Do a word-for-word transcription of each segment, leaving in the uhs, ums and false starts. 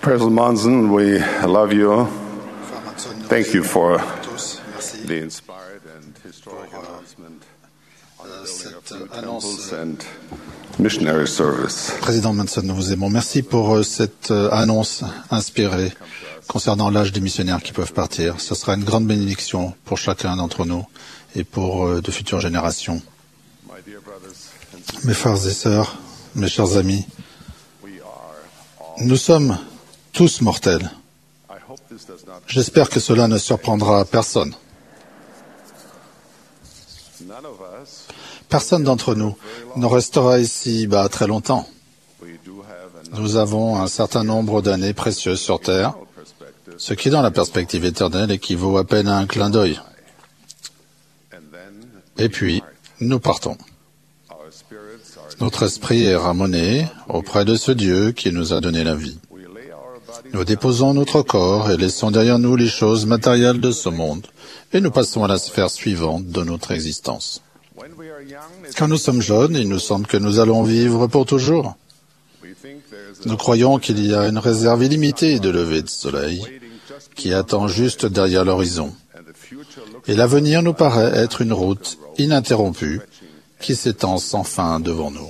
President Monson, we love you. Frère Manson, nous Thank vous you for aimons tous. Merci the inspired and historic pour, euh, announcement on euh, the building of cette new annonce. temples and missionary service. Président Manson, nous vous aimons. Merci pour euh, cette euh, annonce inspirée concernant l'âge des missionnaires qui peuvent partir. Ce sera une grande bénédiction pour chacun d'entre nous et pour euh, de futures générations. My dear brothers and sisters, Mes frères et sœurs, mes chers amis, we are all. nous sommes tous mortels. I hope this does not. J'espère que cela ne surprendra personne. None of us. Personne d'entre nous ne restera ici-bas très longtemps. We do have a Nous avons un certain nombre d'années précieuses sur Terre, perspective, ce qui, dans la perspective éternelle, équivaut à peine à un clin d'œil. and then Et puis, nous partons. our spirits are. Notre esprit est ramené auprès de ce Dieu qui nous a donné la vie. We lay our bodies Nous déposons notre corps et laissons derrière nous les choses matérielles de ce monde, et nous passons à la sphère suivante de notre existence. when we are young. It's Quand nous sommes jeunes, il nous semble que nous allons vivre pour toujours. we think there's Nous croyons qu'il y a une réserve illimitée de levées de soleil waiting just qui attend juste derrière l'horizon. and the future looks Et l'avenir nous paraît être une route ininterrompue qui s'étend sans fin devant nous.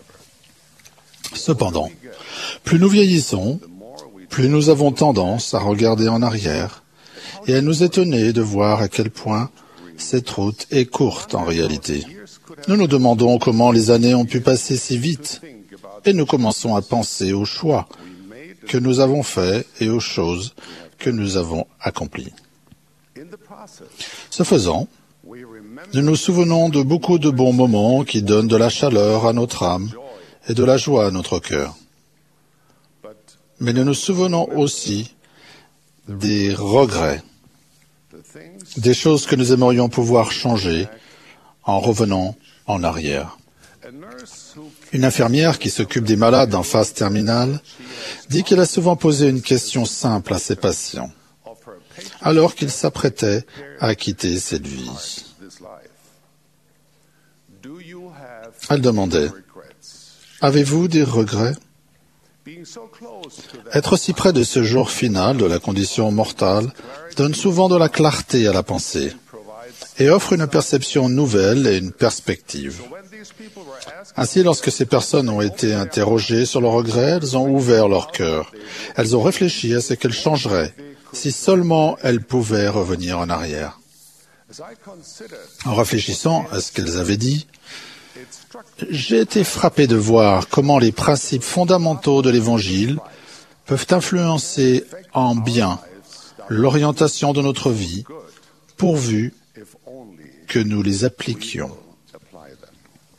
Cependant, plus nous vieillissons, plus nous avons tendance à regarder en arrière et à nous étonner de voir à quel point cette route est courte en réalité. Nous nous demandons comment les années ont pu passer si vite think about et nous commençons à penser aux choix we made que nous avons faits et aux choses que nous avons accomplies. in the process. Ce faisant, We remember nous nous souvenons de beaucoup de bons moments qui donnent de la chaleur à notre âme et de la joie à notre cœur. but Mais nous nous souvenons aussi des regrets, the things des choses que nous aimerions pouvoir changer en revenant en arrière. a nurse who Une infirmière qui s'occupe des malades en phase terminale dit qu'elle a souvent posé une question simple à ses patients, of her patient alors qu'ils s'apprêtaient à quitter cette vie. this life. Do you have Elle demandait, regrets? « Avez-vous des regrets ?» Being so close to that Être si près de ce jour final de la condition mortale donne souvent de la clarté à la pensée provides. et offre une perception nouvelle et une perspective. When these people were asked Ainsi, lorsque ces personnes ont été interrogées sur leurs regrets, elles ont ouvert leur cœur. Elles ont réfléchi à ce qu'elles changeraient si seulement elles pouvaient revenir en arrière. as I considered, En réfléchissant à ce qu'elles avaient dit, it struck j'ai été frappé de voir comment les principes fondamentaux de l'Évangile peuvent influencer en bien l'orientation de notre vie, pourvu if only que nous les appliquions. apply them.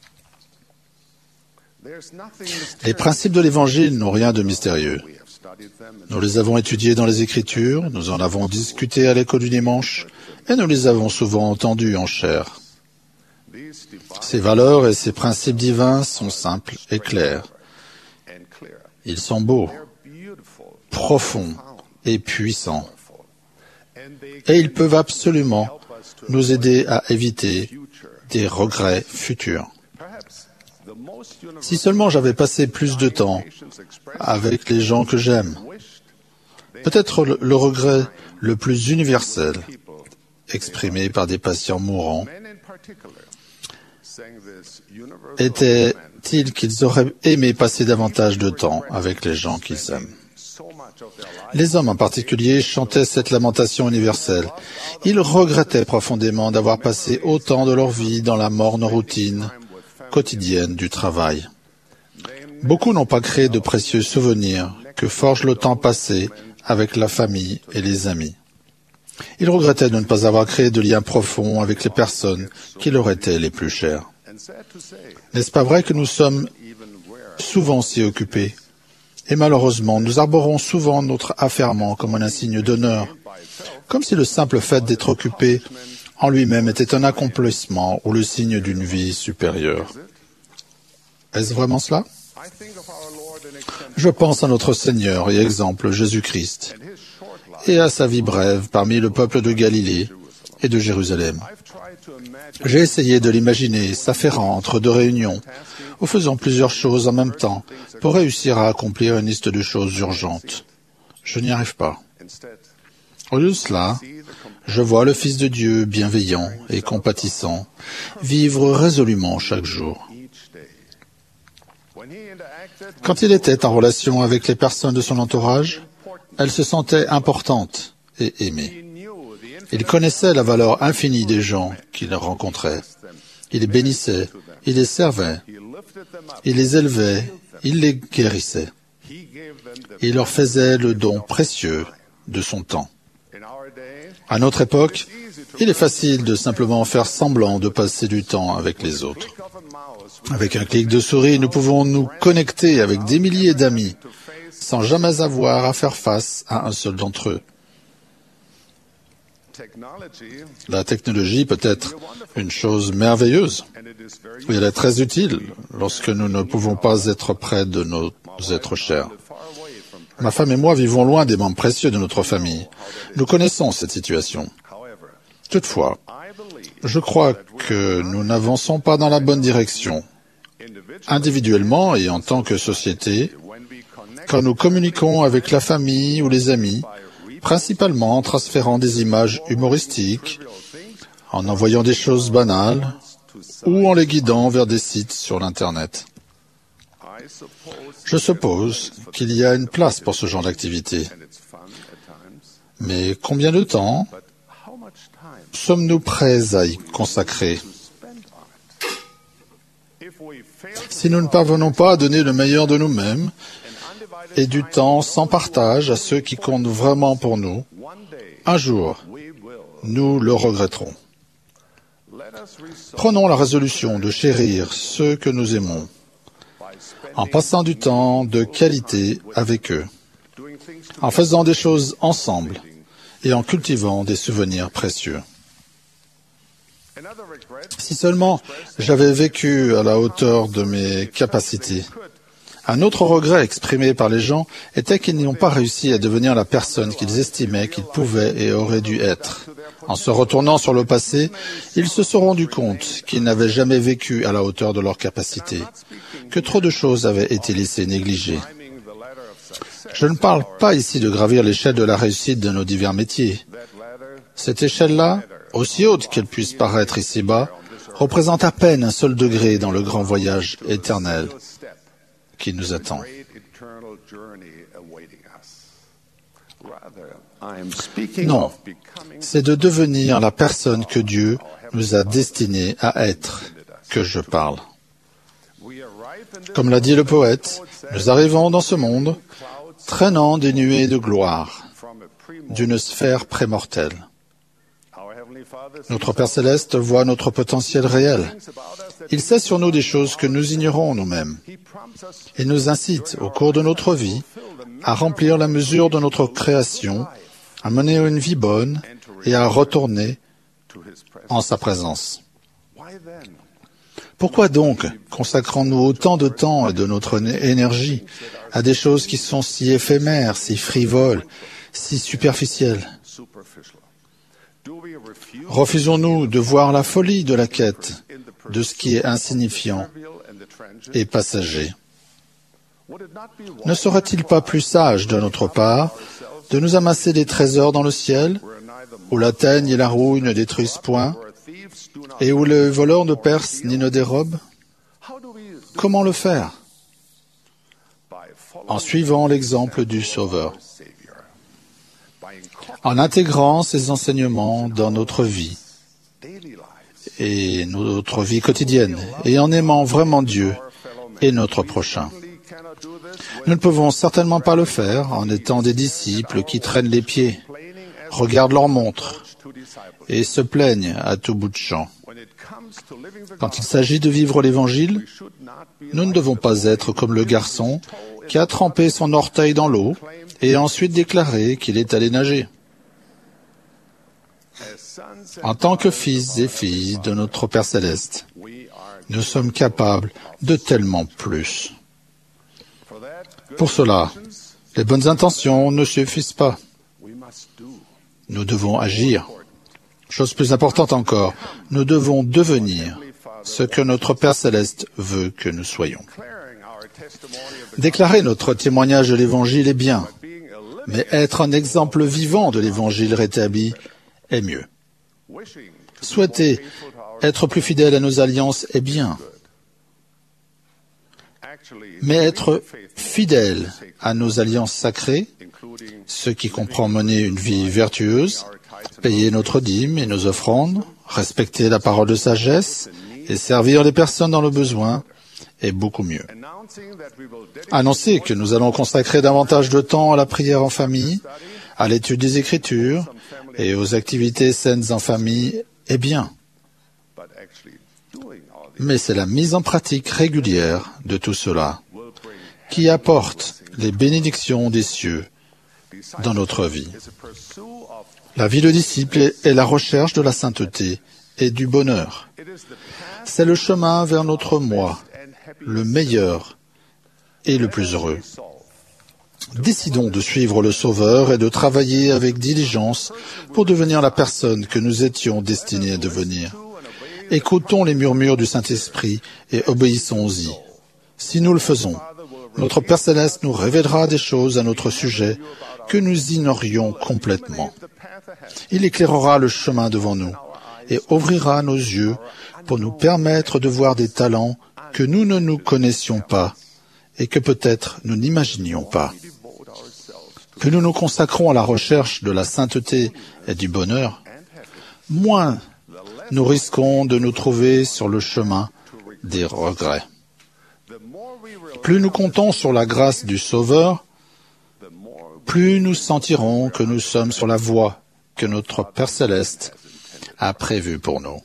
There's nothing mysterious. Les principes de l'Évangile n'ont rien de mystérieux. We have studied them and Nous les avons étudiés dans les Écritures, nous en avons discuté à l'école du dimanche, et nous les avons souvent entendus en chair. these divine Ces valeurs et ces principes divins sont simples et clairs. and clear. Ils sont beaux, They're beautiful, profonds et puissants. and they Et ils peuvent absolument help us to nous aider à éviter future. des regrets futurs. Perhaps the most Si universal seulement j'avais passé plus de temps patients expressed avec les gens que j'aime, wished they peut-être le, le regret le plus universel people, exprimé par des patients mourants men in particular, sang this universal était-il qu'ils auraient aimé passer davantage de temps avec les gens qu'ils aiment. so much of their life Les hommes en particulier chantaient cette lamentation universelle. Ils regrettaient profondément d'avoir passé autant de leur vie dans la morne routine quotidienne du travail. Beaucoup n'ont pas créé de précieux souvenirs que forge le temps passé avec la famille et les amis. Ils regrettaient de ne pas avoir créé de liens profonds avec les personnes qui leur étaient les plus chères. and sad to say, N'est-ce pas vrai que nous sommes even where souvent si occupés? Et malheureusement, nous arborons souvent notre affairement comme un insigne d'honneur, comme si le simple fait d'être occupé en lui-même était un accomplissement ou le signe d'une vie supérieure. Est-ce vraiment cela? I think of our Lord and extend Je pense à notre Seigneur et exemple Jésus-Christ his short life. et à sa vie brève parmi le peuple de Galilée et de Jérusalem. I've tried to imagine J'ai essayé de l'imaginer s'affairant entre deux réunions, ou faisant plusieurs choses en même temps pour réussir à accomplir une liste de choses urgentes. Je n'y arrive pas. Au lieu de cela, je vois le Fils de Dieu bienveillant et compatissant vivre résolument chaque jour. Quand il était en relation avec les personnes de son entourage, elles se sentaient importantes et aimées. Il connaissait la valeur infinie des gens qu'il rencontrait. Il les bénissait, il les servait, il les élevait, il les guérissait. Il leur faisait le don précieux de son temps. À notre époque, il est facile de simplement faire semblant de passer du temps avec les autres. Avec un clic de souris, nous pouvons nous connecter avec des milliers d'amis sans jamais avoir à faire face à un seul d'entre eux. La technologie peut être une chose merveilleuse et elle est très utile lorsque nous ne pouvons pas être près de nos êtres chers. Ma femme et moi vivons loin des membres précieux de notre famille. Nous connaissons cette situation. Toutefois, je crois que nous n'avançons pas dans la bonne direction. Individuellement et en tant que société, quand nous communiquons avec la famille ou les amis, principalement en transférant des images humoristiques, en envoyant des choses banales ou en les guidant vers des sites sur l'Internet. Je suppose qu'il y a une place pour ce genre d'activité. Mais combien de temps sommes-nous prêts à y consacrer? Si nous ne parvenons pas à donner le meilleur de nous-mêmes et du temps sans partage à ceux qui comptent vraiment pour nous, un jour, nous le regretterons. Prenons la résolution de chérir ceux que nous aimons, en passant du temps de qualité avec eux, en faisant des choses ensemble et en cultivant des souvenirs précieux. Si seulement j'avais vécu à la hauteur de mes capacités. Un autre regret exprimé par les gens était qu'ils n'ont pas réussi à devenir la personne qu'ils estimaient qu'ils pouvaient et auraient dû être. En se retournant sur le passé, ils se sont rendus compte qu'ils n'avaient jamais vécu à la hauteur de leurs capacités, que trop de choses avaient été laissées négligées. Je ne parle pas ici de gravir l'échelle de la réussite de nos divers métiers. Cette échelle-là, aussi haute qu'elle puisse paraître ici-bas, représente à peine un seul degré dans le grand voyage éternel qui nous attend. Non, c'est de devenir la personne que Dieu nous a destinée à être que je parle. Comme l'a dit le poète, nous arrivons dans ce monde traînant des nuées de gloire d'une sphère prémortelle. Notre Père Céleste voit notre potentiel réel. Il sait sur nous des choses que nous ignorons nous-mêmes. Il nous incite, au cours de notre vie, à remplir la mesure de notre création, à mener une vie bonne et à retourner en sa présence. Pourquoi donc consacrons-nous autant de temps et de notre énergie à des choses qui sont si éphémères, si frivoles, si superficielles? Refusons-nous de voir la folie de la quête de ce qui est insignifiant et passager? Ne serait-il pas plus sage de notre part de nous amasser des trésors dans le ciel, où la teigne et la rouille ne détruisent point, et où les voleurs ne percent ni ne dérobent? Comment le faire? En suivant l'exemple du Sauveur, en intégrant ces enseignements dans notre vie et notre vie quotidienne, et en aimant vraiment Dieu et notre prochain. Nous ne pouvons certainement pas le faire en étant des disciples qui traînent les pieds, regardent leur montre et se plaignent à tout bout de champ. Quand il s'agit de vivre l'Évangile, nous ne devons pas être comme le garçon qui a trempé son orteil dans l'eau et a ensuite déclaré qu'il est allé nager. En tant que fils et filles de notre Père Céleste, nous sommes capables de tellement plus. Pour cela, les bonnes intentions ne suffisent pas. Nous devons agir. Chose plus importante encore, nous devons devenir ce que notre Père Céleste veut que nous soyons. Déclarer notre témoignage de l'Évangile est bien, mais être un exemple vivant de l'Évangile rétabli est mieux. Souhaiter être plus fidèle à nos alliances est bien, mais être fidèle à nos alliances sacrées, ce qui comprend mener une vie vertueuse, payer notre dîme et nos offrandes, respecter la parole de sagesse et servir les personnes dans le besoin, est beaucoup mieux. Annoncer que nous allons consacrer davantage de temps à la prière en famille, à l'étude des Écritures et aux activités saines en famille est bien. Mais c'est la mise en pratique régulière de tout cela qui apporte les bénédictions des cieux dans notre vie. La vie de disciple est la recherche de la sainteté et du bonheur. C'est le chemin vers notre moi, le meilleur et le plus heureux. Décidons de suivre le Sauveur et de travailler avec diligence pour devenir la personne que nous étions destinés à devenir. Écoutons les murmures du Saint-Esprit et obéissons-y. Si nous le faisons, notre Père Céleste nous révélera des choses à notre sujet que nous ignorions complètement. Il éclairera le chemin devant nous et ouvrira nos yeux pour nous permettre de voir des talents que nous ne nous connaissions pas et que peut-être nous n'imaginions pas. Plus nous nous consacrons à la recherche de la sainteté et du bonheur, moins nous risquons de nous trouver sur le chemin des regrets. Plus nous comptons sur la grâce du Sauveur, plus nous sentirons que nous sommes sur la voie que notre Père Céleste a prévue pour nous.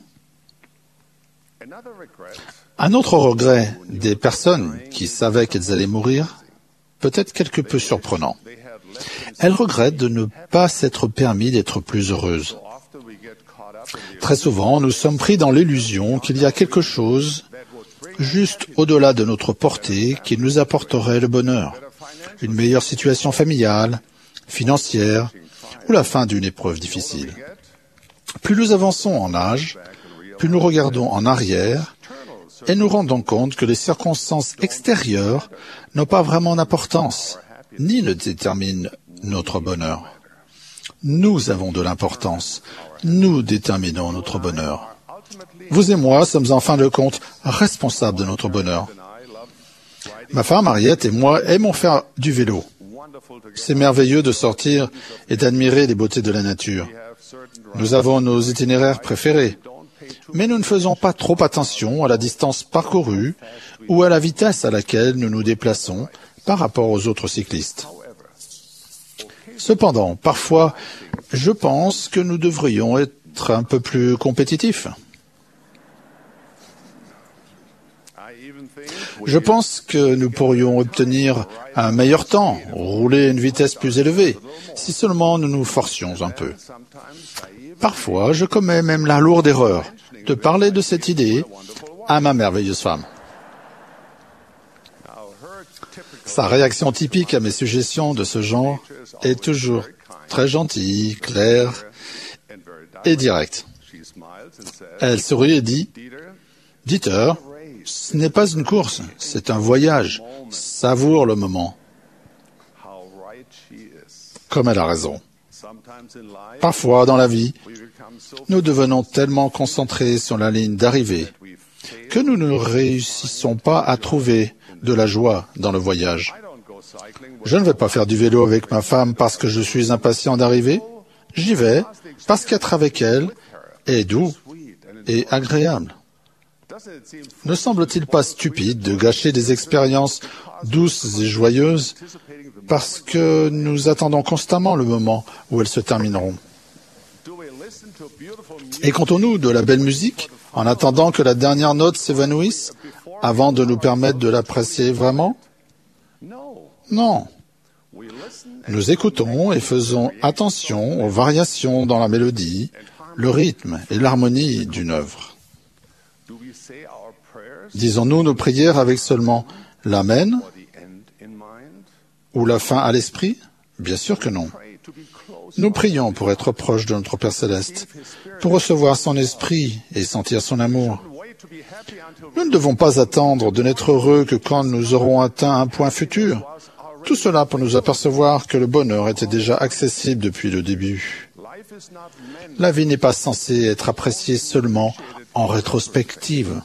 Un autre regret des personnes qui savaient qu'elles allaient mourir peut être quelque peu surprenant. Elles regrettent de ne pas s'être permis d'être plus heureuses. Très souvent, nous sommes pris dans l'illusion qu'il y a quelque chose juste au-delà de notre portée qui nous apporterait le bonheur, une meilleure situation familiale, financière ou la fin d'une épreuve difficile. Plus nous avançons en âge, plus nous regardons en arrière et nous rendons compte que les circonstances extérieures n'ont pas vraiment d'importance, ni ne déterminent notre bonheur. Nous avons de l'importance, nous déterminons notre bonheur. Vous et moi sommes en fin de compte responsables de notre bonheur. Ma femme Henriette et moi aimons faire du vélo. C'est merveilleux de sortir et d'admirer les beautés de la nature. Nous avons nos itinéraires préférés, mais nous ne faisons pas trop attention à la distance parcourue ou à la vitesse à laquelle nous nous déplaçons par rapport aux autres cyclistes. Cependant, parfois, je pense que nous devrions être un peu plus compétitifs. Je pense que nous pourrions obtenir un meilleur temps, rouler à une vitesse plus élevée, si seulement nous nous forcions un peu. Parfois, je commets même la lourde erreur de parler de cette idée à ma merveilleuse femme. Sa réaction typique à mes suggestions de ce genre est toujours très gentille, claire et directe. Elle sourit et dit « Dieter, ce n'est pas une course, c'est un voyage. Savoure le moment. » Comme elle a raison. Parfois, dans la vie, nous devenons tellement concentrés sur la ligne d'arrivée que nous ne réussissons pas à trouver de la joie dans le voyage. Je ne vais pas faire du vélo avec ma femme parce que je suis impatient d'arriver. J'y vais parce qu'être avec elle est doux et agréable. Ne semble-t-il pas stupide de gâcher des expériences douces et joyeuses parce que nous attendons constamment le moment où elles se termineront? Écoutons-nous de la belle musique en attendant que la dernière note s'évanouisse avant de nous permettre de l'apprécier vraiment? Non. Nous écoutons et faisons attention aux variations dans la mélodie, le rythme et l'harmonie d'une œuvre. Disons-nous nos prières avec seulement l'Amen ou la fin à l'esprit? Bien sûr que non. Nous prions pour être proches de notre Père Céleste, pour recevoir son esprit et sentir son amour. Nous ne devons pas attendre de n'être heureux que quand nous aurons atteint un point futur. Tout cela pour nous apercevoir que le bonheur était déjà accessible depuis le début. La vie n'est pas censée être appréciée seulement en rétrospective.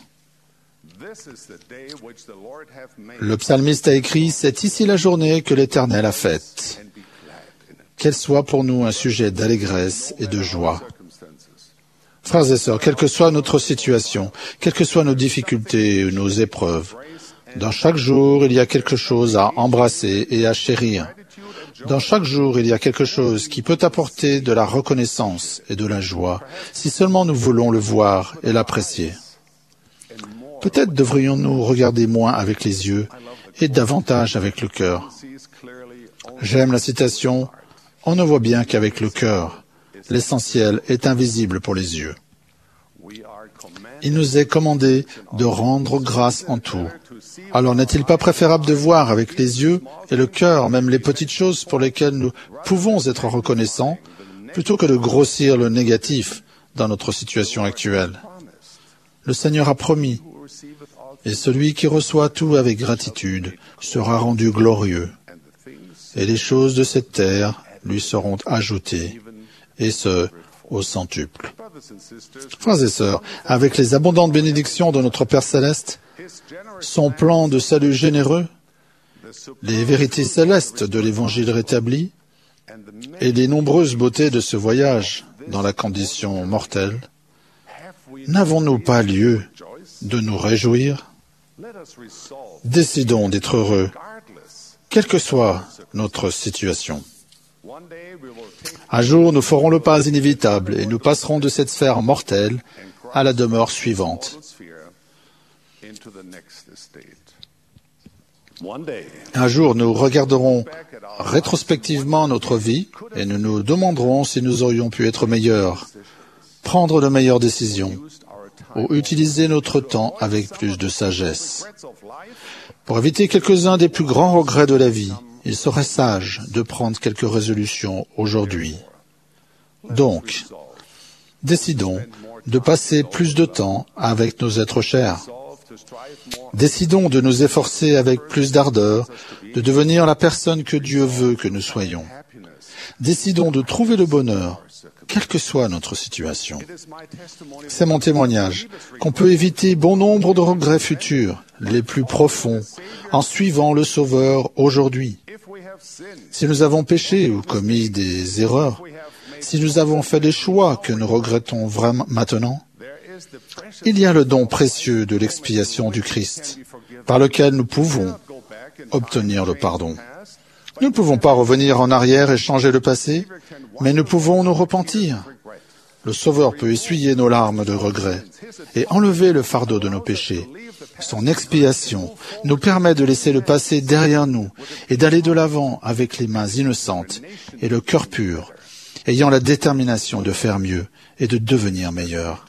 Le psalmiste a écrit « C'est ici la journée que l'Éternel a faite. Qu'elle soit pour nous un sujet d'allégresse et de joie. » Frères et sœurs, quelle que soit notre situation, quelles que soient nos difficultés ou nos épreuves, dans chaque jour, il y a quelque chose à embrasser et à chérir. Dans chaque jour, il y a quelque chose qui peut apporter de la reconnaissance et de la joie, si seulement nous voulons le voir et l'apprécier. Peut-être devrions-nous regarder moins avec les yeux et davantage avec le cœur. J'aime la citation « On ne voit bien qu'avec le cœur. L'essentiel est invisible pour les yeux. » Il nous est commandé de rendre grâce en tout. Alors n'est-il pas préférable de voir avec les yeux et le cœur même les petites choses pour lesquelles nous pouvons être reconnaissants, plutôt que de grossir le négatif dans notre situation actuelle? Le Seigneur a promis, et celui qui reçoit tout avec gratitude sera rendu glorieux, et les choses de cette terre lui seront ajoutées, et ce, au centuple. Frères et sœurs, avec les abondantes bénédictions de notre Père Céleste, son plan de salut généreux, les vérités célestes de l'Évangile rétabli, et les nombreuses beautés de ce voyage dans la condition mortelle, n'avons-nous pas lieu de nous réjouir? Décidons d'être heureux, quelle que soit notre situation. Un jour, nous ferons le pas inévitable et nous passerons de cette sphère mortelle à la demeure suivante. Un jour, nous regarderons rétrospectivement notre vie et nous nous demanderons si nous aurions pu être meilleurs, prendre de meilleures décisions ou utiliser notre temps avec plus de sagesse. Pour éviter quelques-uns des plus grands regrets de la vie, il serait sage de prendre quelques résolutions aujourd'hui. Donc, décidons de passer plus de temps avec nos êtres chers. Décidons de nous efforcer avec plus d'ardeur de devenir la personne que Dieu veut que nous soyons. Décidons de trouver le bonheur, quelle que soit notre situation. C'est mon témoignage qu'on peut éviter bon nombre de regrets futurs, les plus profonds, en suivant le Sauveur aujourd'hui. Si nous avons péché ou commis des erreurs, si nous avons fait des choix que nous regrettons vraiment maintenant, il y a le don précieux de l'expiation du Christ, par lequel nous pouvons obtenir le pardon. Nous ne pouvons pas revenir en arrière et changer le passé, mais nous pouvons nous repentir. Le Sauveur peut essuyer nos larmes de regret et enlever le fardeau de nos péchés. Son expiation nous permet de laisser le passé derrière nous et d'aller de l'avant avec les mains innocentes et le cœur pur, ayant la détermination de faire mieux et de devenir meilleur.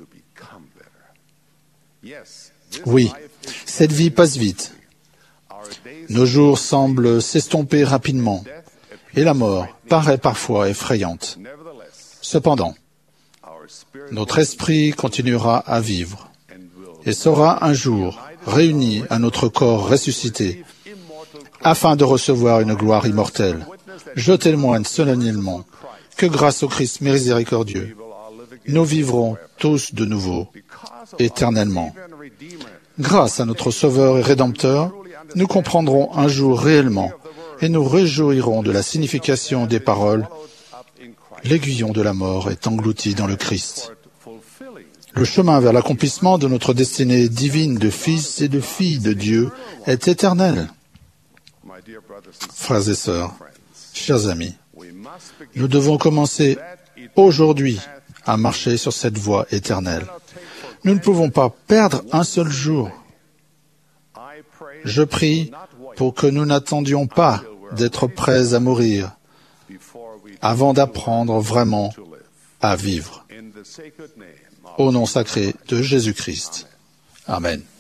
Oui, cette vie passe vite. Nos jours semblent s'estomper rapidement et la mort paraît parfois effrayante. Cependant, notre esprit continuera à vivre et sera un jour réuni à notre corps ressuscité afin de recevoir une gloire immortelle. Je témoigne solennellement que grâce au Christ miséricordieux, nous vivrons tous de nouveau, éternellement. Grâce à notre Sauveur et Rédempteur, nous comprendrons un jour réellement et nous réjouirons de la signification des paroles « L'aiguillon de la mort est englouti dans le Christ ». Le chemin vers l'accomplissement de notre destinée divine de fils et de filles de Dieu est éternel. Frères et sœurs, chers amis, nous devons commencer aujourd'hui à marcher sur cette voie éternelle. Nous ne pouvons pas perdre un seul jour. Je prie pour que nous n'attendions pas d'être prêts à mourir avant d'apprendre vraiment à vivre. Au nom sacré de Jésus-Christ. Amen.